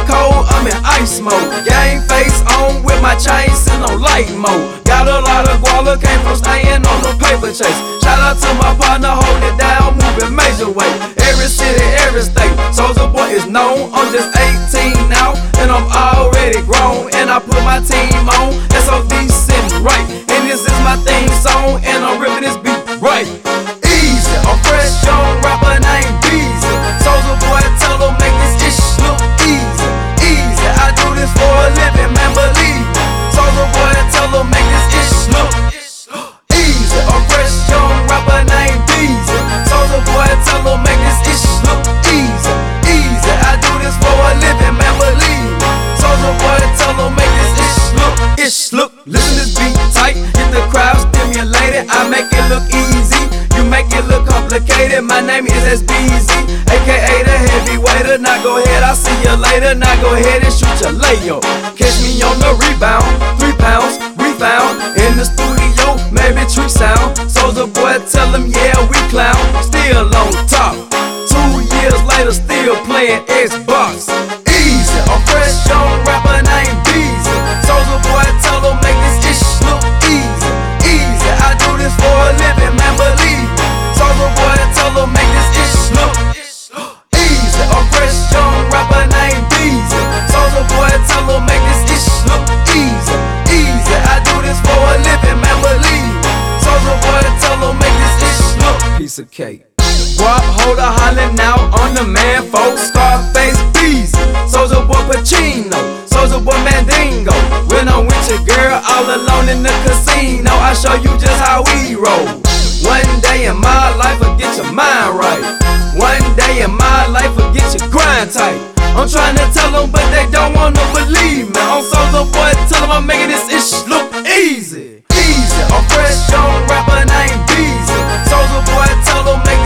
cold, I'm in ice mode. Game face on with my chain sitting on light mode. Got a lot of guala, came from staying on the paper chase. Shout out to my partner, hold it down, moving major way. Every city, every state, Soulja Boy is known. I'm just 18 now, and I'm already grown. And I put my team on, SOD sitting right. And this is my theme song, and I'm ripping this beat right. Easy, I'm fresh young rapper named Beezy. Soulja Boy, tell them make this ish look easy. Easy, I do this for a living, man, believe me. Soulja Boy, tell them make this ish look easy. I'm fresh young rapper named Beezy. Soulja Boy, tell them make this ish look easy. Easy, I do this for a living, man, believe me. Soulja Boy, tell them make this ish look. Listen this beat tight, get the crowd stimulated. I make it look easy, you make it look complicated. My name is SBZ, aka the heavyweighter. Now go ahead, I'll see you later. Now go ahead and shoot your layo. Catch me on the rebound, 3 pounds, we found in the studio, maybe tree sound. Soulja Boy, tell them yeah, we clown. Still on top, 2 years later, still playing Xbox. Easy, I'm fresh young rapper named Beezy. Soulja Boy, tell them make this ish look easy. Easy, I do this for a living, man, believe me. Soulja Boy, tell them make this ish look easy. I'm fresh young rapper named Beezy. Soulja Boy, tell them make this ish look easy. Easy, I do this for a living, man, believe me. Soulja Boy, tell them make this ish look piece of cake. Guap holder hollering out on the man, folks. Scarface Beezy, Soulja Boy Pacino, Soulja Boy Mandingo. When I'm with your girl all alone in the casino, I show you just how we roll. One day in my life, will get your mind right. One day in my life, will get your grind tight. I'm trying to tell them, but they don't wanna believe me. I'm Soulja Boy, tell them I'm making this ish look easy. Easy, I'm fresh young rapper named Beezy. Soulja Boy, tell them make